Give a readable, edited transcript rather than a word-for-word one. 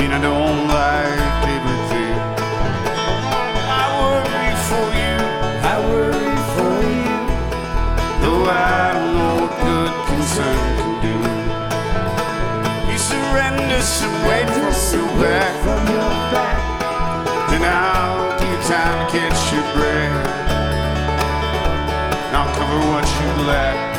mean I don't like everything. I worry for you, I worry for you. though I don't know what good concern can do. You surrender some weight from your back, then I'll give you time to catch your breath. I'll cover what you lack.